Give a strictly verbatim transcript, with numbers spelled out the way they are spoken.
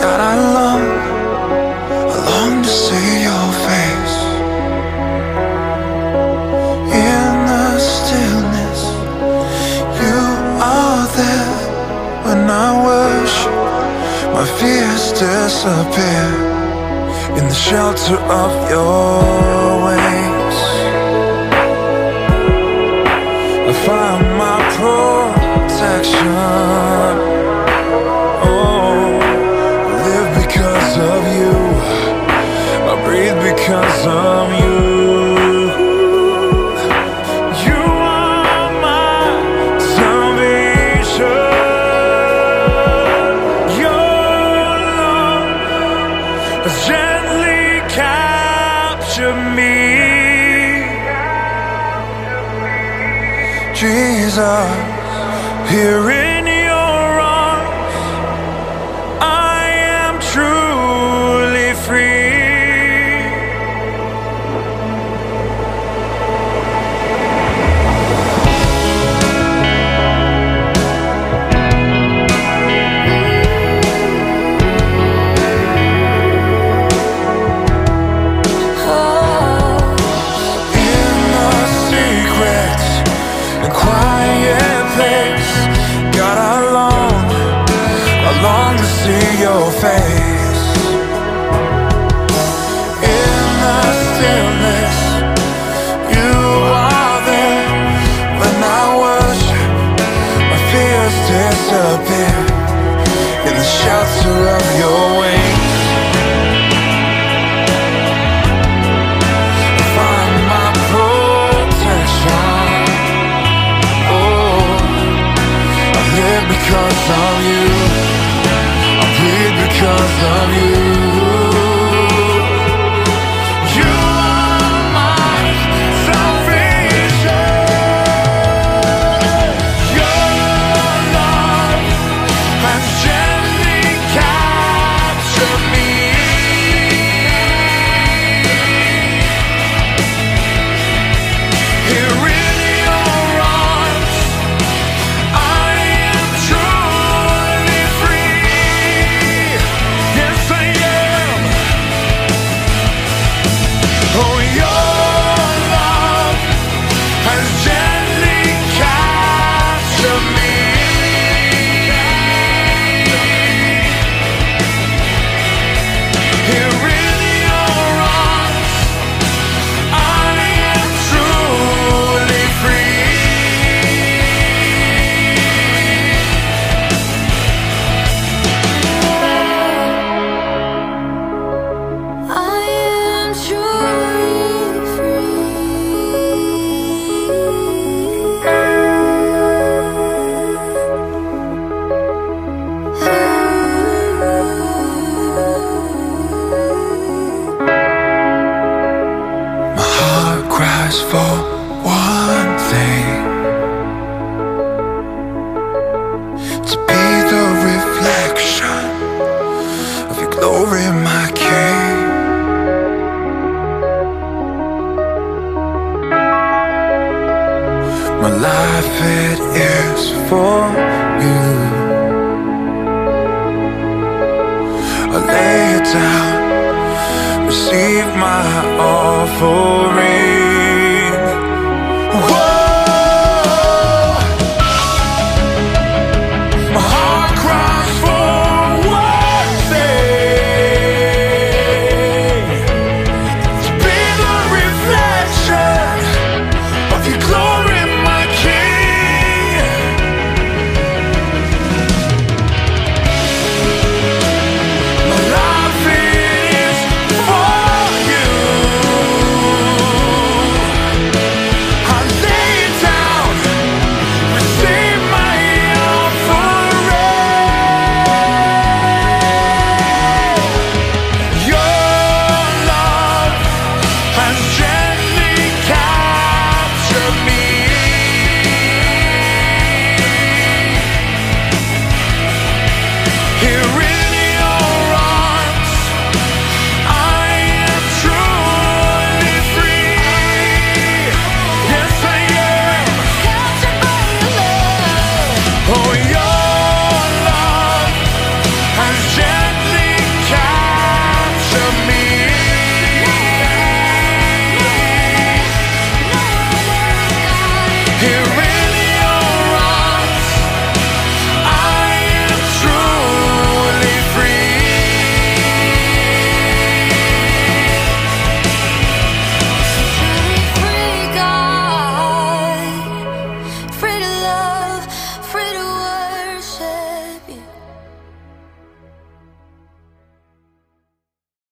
God, I long, I long to see your face. In the stillness, you are there. When I worship, my fears disappear. In the shelter of your wings, I find my protection. Oh, I live because of you, I breathe because of you. You are my salvation. Your love has gently captured me. Jesus, here in your arms, I am truly free. Your face in the stillness, you are there. When I worship, my fears disappear. In the shelter of your wings, I find my protection. Oh, I live because of you, because of you. You are my salvation. Your love has gently captured me. Here in your arms, I am truly free. Yes, I am. Oh, your love has gently captured me. Here in your arms, I am truly free. I am truly My heart cries for one thing: to be the reflection of your glory, my King. My life, it is for you. I lay it down, receive my offering.